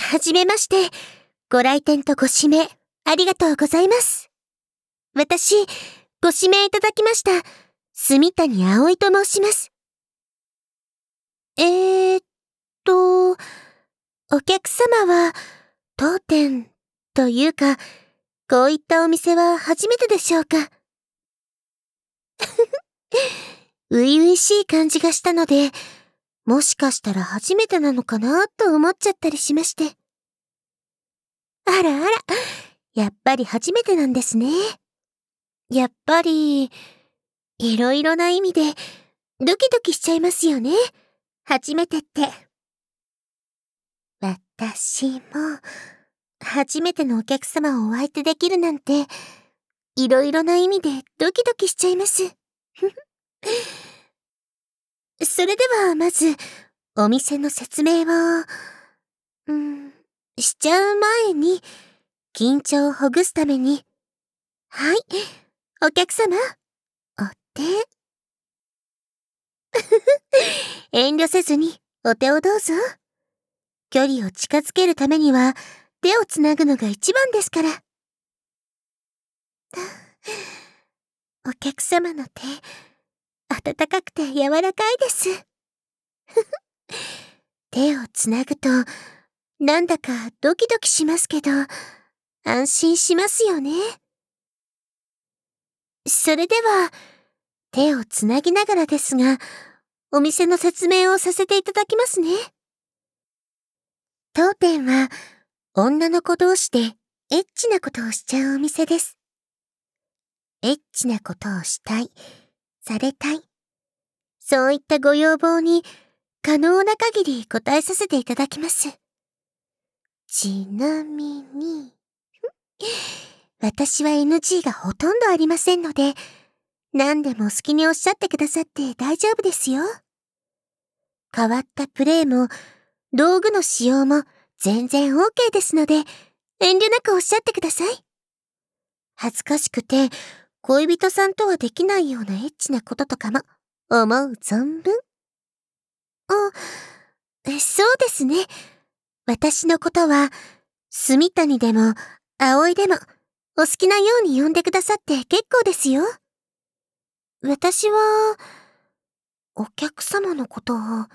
はじめまして。ご来店とご指名、ありがとうございます。私、ご指名いただきました、住谷葵と申します。お客様は、当店というか、こういったお店は初めてでしょうか。初々しい感じがしたので、もしかしたら初めてなのかなと思っちゃったりしまして。あらあら、やっぱり初めてなんですね。やっぱり、いろいろな意味で、ドキドキしちゃいますよね。初めてって。私も、初めてのお客様をお相手できるなんて、いろいろな意味でドキドキしちゃいます。それではまず、お店の説明を、しちゃう前に、緊張をほぐすために、はい、お客様、お手。遠慮せずにお手をどうぞ。距離を近づけるためには、手をつなぐのが一番ですから。お客様の手、温かくて柔らかいです。手をつなぐと、なんだかドキドキしますけど、安心しますよね。それでは、手をつなぎながらですが、お店の説明をさせていただきますね。当店は、女の子同士でエッチなことをしちゃうお店です。エッチなことをしたい、されたい。そういったご要望に可能な限り答えさせていただきます。ちなみに、私は NG がほとんどありませんので、何でも好きにおっしゃってくださって大丈夫ですよ。変わったプレイも、道具の使用も全然 OK ですので、遠慮なくおっしゃってください。恥ずかしくて、恋人さんとはできないようなエッチなこととかも、思う存分。そうですね。私のことは、住谷でも、葵でも、お好きなように呼んでくださって結構ですよ。私は、お客様のことを、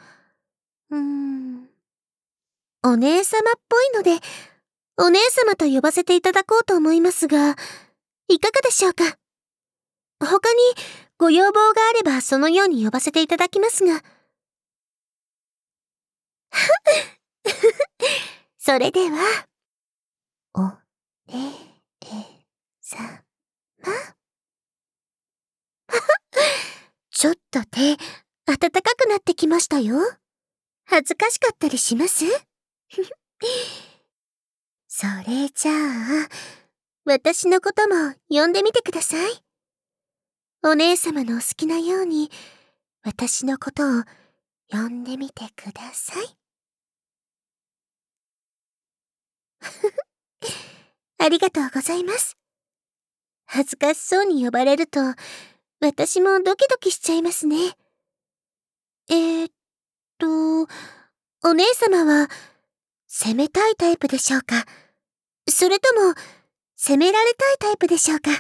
お姉様っぽいので、お姉様と呼ばせていただこうと思いますが、いかがでしょうか。他にご要望があればそのように呼ばせていただきますが。それでは、お姉様。ちょっと手、暖かくなってきましたよ。恥ずかしかったりしますそれじゃあ、私のことも呼んでみてください。お姉様のお好きなように、私のことを呼んでみてください。ありがとうございます。恥ずかしそうに呼ばれると、私もドキドキしちゃいますね。お姉様は、攻めたいタイプでしょうか？それとも、攻められたいタイプでしょうか？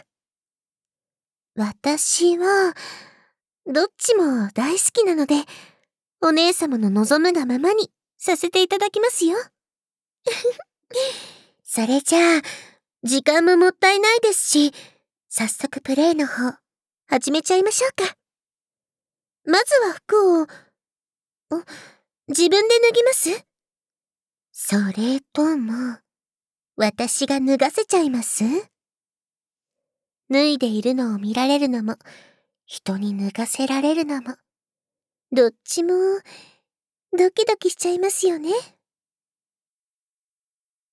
私は、どっちも大好きなので、お姉様の望むがままにさせていただきますよ。それじゃあ、時間ももったいないですし、早速プレイの方、始めちゃいましょうか。まずは服を、自分で脱ぎます？それとも、私が脱がせちゃいます？脱いでいるのを見られるのも、人に脱がせられるのも、どっちも、ドキドキしちゃいますよね。